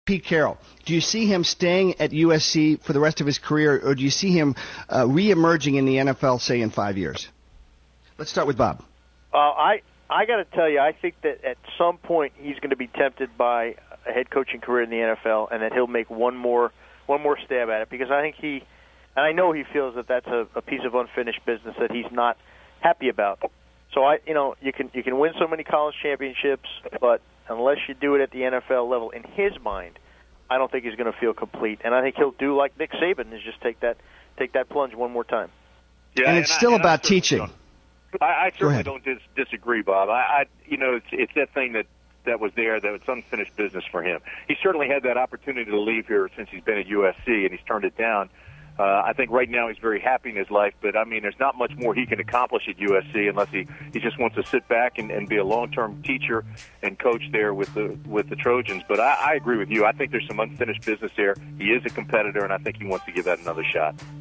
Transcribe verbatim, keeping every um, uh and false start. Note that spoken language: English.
Pete Carroll, do you see him staying at U S C for the rest of his career, or do you see him uh, re-emerging in the N F L, say, in five years? Let's start with Bob. Uh, I I got to tell you, I think that at some point he's going to be tempted by a head coaching career in the N F L, and that he'll make one more one more stab at it, because I think he, and I know he feels that that's a, a piece of unfinished business that he's not happy about. So I, you know, you can you can win so many college championships, but unless you do it at the N F L level, in his mind, I don't think he's going to feel complete. And I think he'll do like Nick Saban, is just take that take that plunge one more time. Yeah, and it's and still I, about teaching. I, I certainly don't dis- disagree, Bob. I, I, you know, it's, it's that thing that, that was there, that it's unfinished business for him. He certainly had that opportunity to leave here since he's been at U S C, and he's turned it down. Uh, I think right now he's very happy in his life, but, I mean, there's not much more he can accomplish at U S C unless he, he just wants to sit back and, and be a long-term teacher and coach there with the with the Trojans. But I, I agree with you. I think there's some unfinished business there. He is a competitor, and I think he wants to give that another shot.